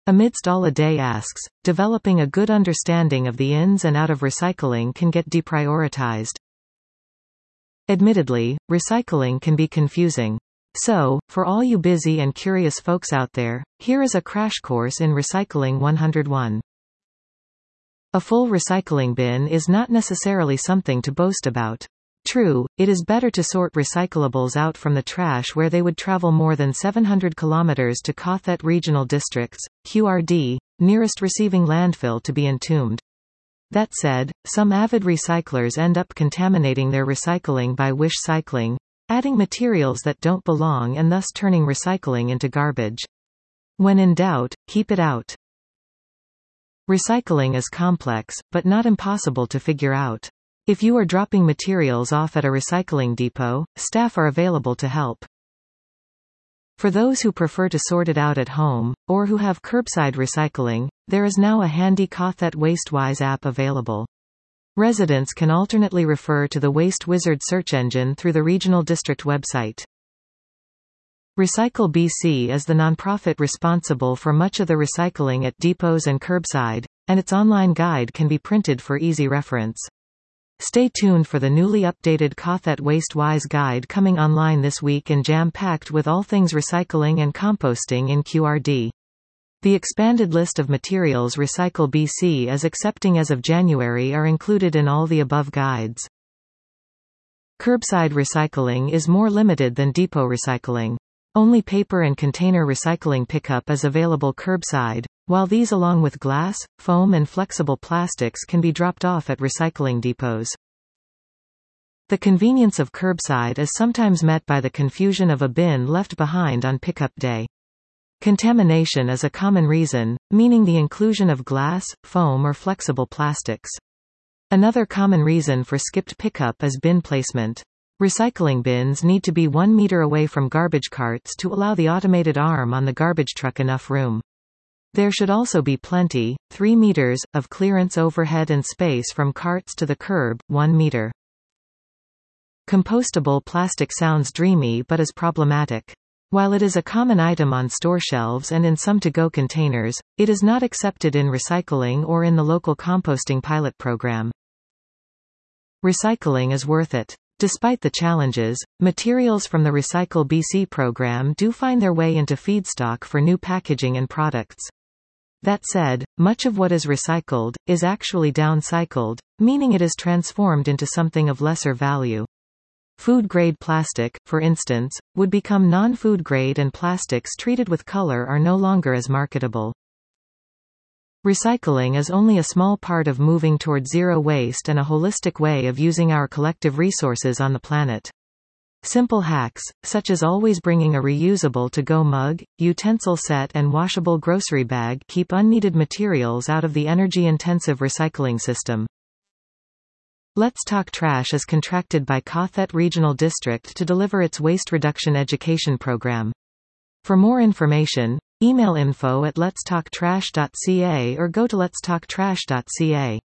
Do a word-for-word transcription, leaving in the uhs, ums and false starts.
Amidst all a day asks, developing a good understanding of the ins and out of recycling can get deprioritized. Admittedly, recycling can be confusing. So, for all you busy and curious folks out there, here is a crash course in Recycling one oh one. A full recycling bin is not necessarily something to boast about. True, it is better to sort recyclables out from the trash where they would travel more than seven hundred kilometers to Kauthet Regional District's, Q R D, nearest receiving landfill to be entombed. That said, some avid recyclers end up contaminating their recycling by wish cycling, adding materials that don't belong and thus turning recycling into garbage. When in doubt, keep it out. Recycling is complex, but not impossible to figure out. If you are dropping materials off at a recycling depot, staff are available to help. For those who prefer to sort it out at home, or who have curbside recycling, there is now a handy Kauthet WasteWise app available. Residents can alternately refer to the Waste Wizard search engine through the Regional District website. Recycle B C is the nonprofit responsible for much of the recycling at depots and curbside, and its online guide can be printed for easy reference. Stay tuned for the newly updated Kauthet WasteWise guide coming online this week and jam-packed with all things recycling and composting in Q R D. The expanded list of materials Recycle B C is accepting as of January are included in all the above guides. Curbside recycling is more limited than depot recycling. Only paper and container recycling pickup is available curbside, while these along with glass, foam and flexible plastics can be dropped off at recycling depots. The convenience of curbside is sometimes met by the confusion of a bin left behind on pickup day. Contamination is a common reason, meaning the inclusion of glass, foam or flexible plastics. Another common reason for skipped pickup is bin placement. Recycling bins need to be one meter away from garbage carts to allow the automated arm on the garbage truck enough room. There should also be plenty, three meters, of clearance overhead and space from carts to the curb, one meter. Compostable plastic sounds dreamy but is problematic. While it is a common item on store shelves and in some to-go containers, it is not accepted in recycling or in the local composting pilot program. Recycling is worth it. Despite the challenges, materials from the Recycle B C program do find their way into feedstock for new packaging and products. That said, much of what is recycled is actually downcycled, meaning it is transformed into something of lesser value. Food-grade plastic, for instance, would become non-food grade and plastics treated with color are no longer as marketable. Recycling is only a small part of moving toward zero waste and a holistic way of using our collective resources on the planet. Simple hacks, such as always bringing a reusable to-go mug, utensil set and washable grocery bag, keep unneeded materials out of the energy-intensive recycling system. Let's Talk Trash is contracted by Kauthet Regional District to deliver its waste reduction education program. For more information, email info at letstalktrash dot c a or go to letstalktrash dot c a.